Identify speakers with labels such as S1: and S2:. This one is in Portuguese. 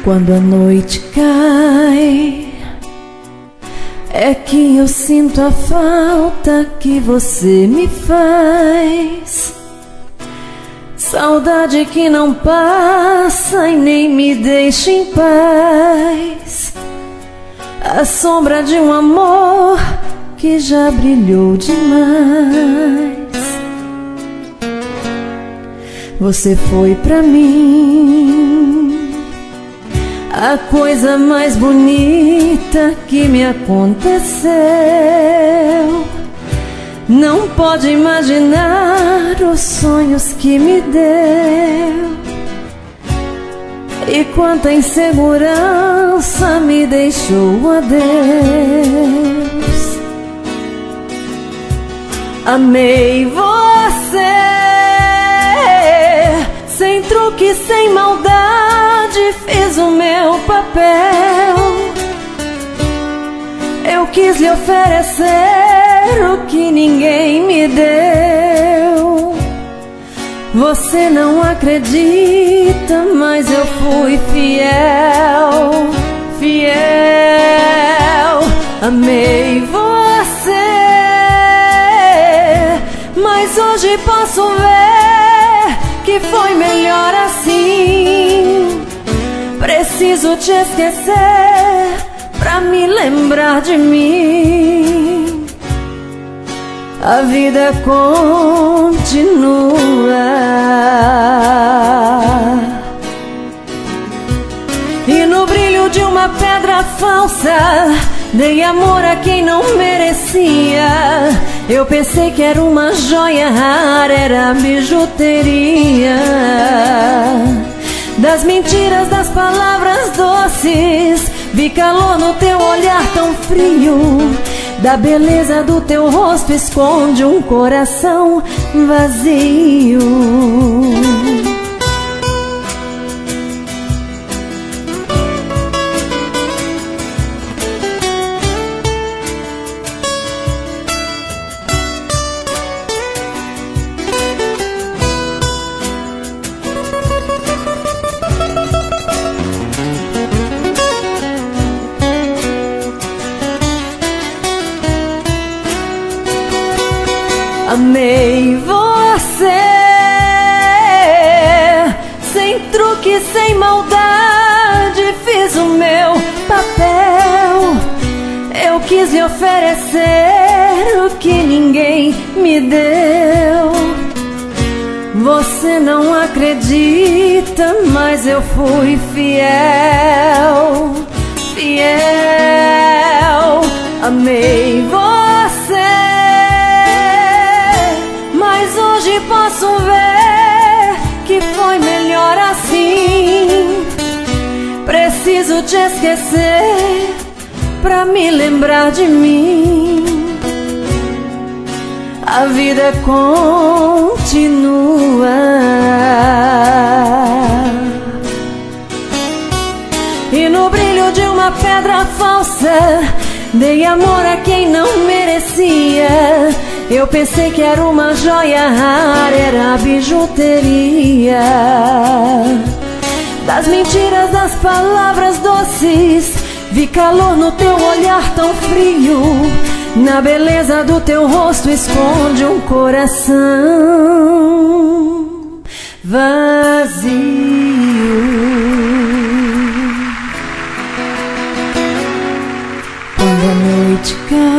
S1: Quando a noite cai, é que eu sinto a falta que você me faz. Saudade que não passa e nem me deixa em paz. A sombra de um amor que já brilhou demais. Você foi pra mim a coisa mais bonita que me aconteceu. Não pode imaginar os sonhos que me deu e quanta insegurança me deixou. Adeus. Amei você sem truque, sem maldade, fiz o meu papel. Eu quis lhe oferecer o que ninguém me deu. Você não acredita, mas eu fui fiel, fiel. Amei você, mas hoje posso ver que foi melhor assim. Preciso te esquecer pra me lembrar de mim. A vida continua. E no brilho de uma pedra falsa dei amor a quem não merecia. Eu pensei que era uma joia rara, era bijuteria. Das mentiras, das palavras doces, vi calor no teu olhar tão frio. Da beleza do teu rosto esconde um coração vazio. Amei você sem truque, sem maldade, fiz o meu papel. Eu quis lhe oferecer o que ninguém me deu. Você não acredita, mas eu fui fiel, fiel. Amei você, hoje posso ver que foi melhor assim. Preciso te esquecer pra me lembrar de mim. A vida continua. E no brilho de uma pedra falsa dei amor a quem não merecia. Eu pensei que era uma joia rara, era bijuteria. Das mentiras, das palavras doces, vi calor no teu olhar tão frio. Na beleza do teu rosto esconde um coração vazio. Quando a noite cai,